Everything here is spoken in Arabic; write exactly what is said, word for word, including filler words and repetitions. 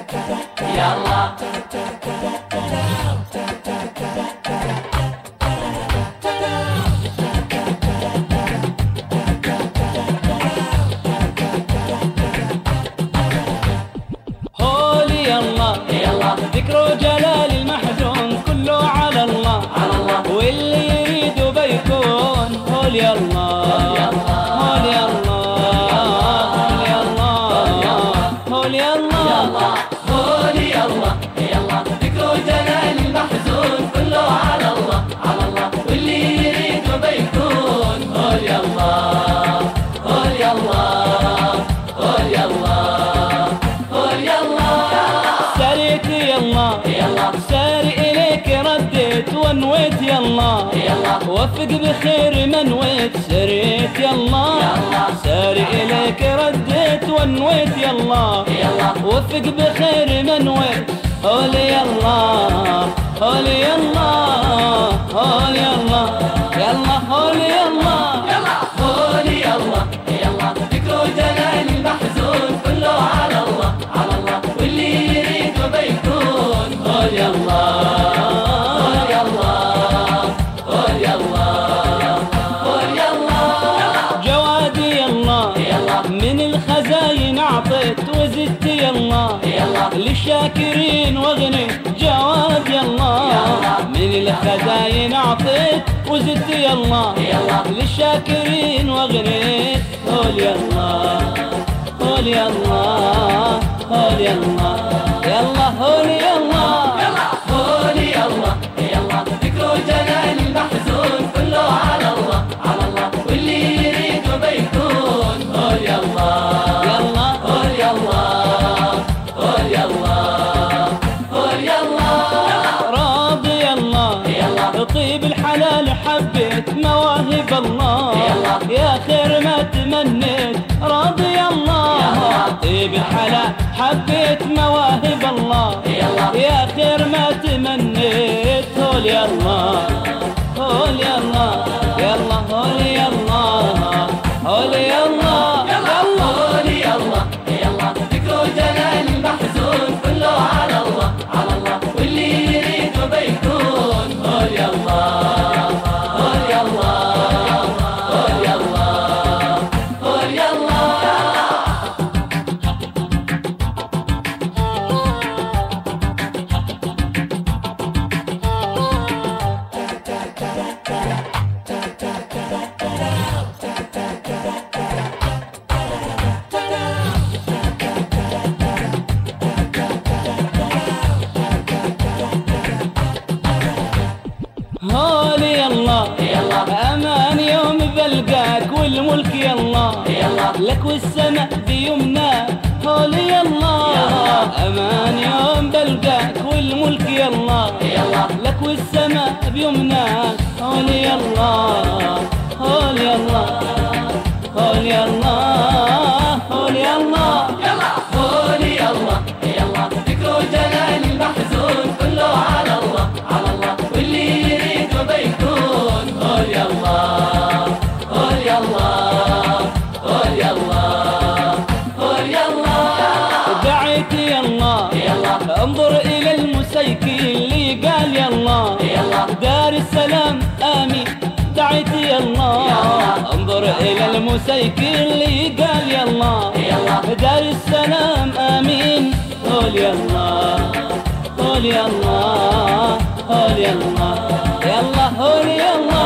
يلا هولي يلا يلا ذكر جلال المحزون كله على الله على الله، واللي يريد بيكون هولي يلا هولي يلا هولي يلا هولي يلا يلا قولي يلا يلا ذكر جلال المحزون كله على الله على الله، واللي يريد بيكون قول يلا قول يلا قول يلا قول يلا سريت يلا يلا ساري إليك رديت ونويت يلا يلا وفق بخير من ويت سريت يلا يلا ساري إليك رديت ونويت يلا يلا وفق بخير من ويت هولي يلا هولي يلا هولي يلا يلا هولي يلا يلا قولي يلا يلا ذكر جلال المحزون كله على الله على الله، واللي يريد بيكون قول يلا قول يلا قول يلا قول يلا جوادي يلا يلا من الخزاين أعطيت وزدت يلا يلا للشاكرين واغنيت جواد يلا يلا. من الخزاين أعطيت وزدت يلا يلا للشاكرين واغنيت هول يلا هول يلا هول يلا يلا هول يلا يلا قولي يلا يلا ذكر جلال المحزون كله على الله على الله، واللي يريد بيكون قول يلا يلا قول يلا قول يلا قول يلا راضي يلا يلا طيب الحلال حبيت مواهب الله يلا. يا خير ما تمنيت راضي الله يلا. طيب الحلال حبيت مواهب الله يلا. يا خير ما تمنيت هول يلا هول يلا يلا هول يلا هول يلا يلا قولي يلا يلا ذكر جلال المحزون كله على الله على الله، واللي يريد بيكون قول يلا قول يلا قول يلا قول يلا هولي يلا يلا أمان يوم بلقاك والملك يلا يلا لك والسماء بيمناك هولي يلا يلا. أمان يوم بلقاك والملك يلا يلا لك والسماء بيمناك هولي يلا هولي يلا هولي يلا هولي يلا يلا قولي يلا يلا ذكر جلال المحزون كله على الله على الله، واللي يريد بيكون قول يلا قول يلا قول يلا قول يلا دعيت يلا يلا انظر إلى المسيكي اللي قال يلا يلا دار السلام آمين دعيت يلا يلا. انظر إلى المسيكي اللي قال يلا يلا دار السلام آمين قول يلا قول يلا قول يلا يلا قول يلا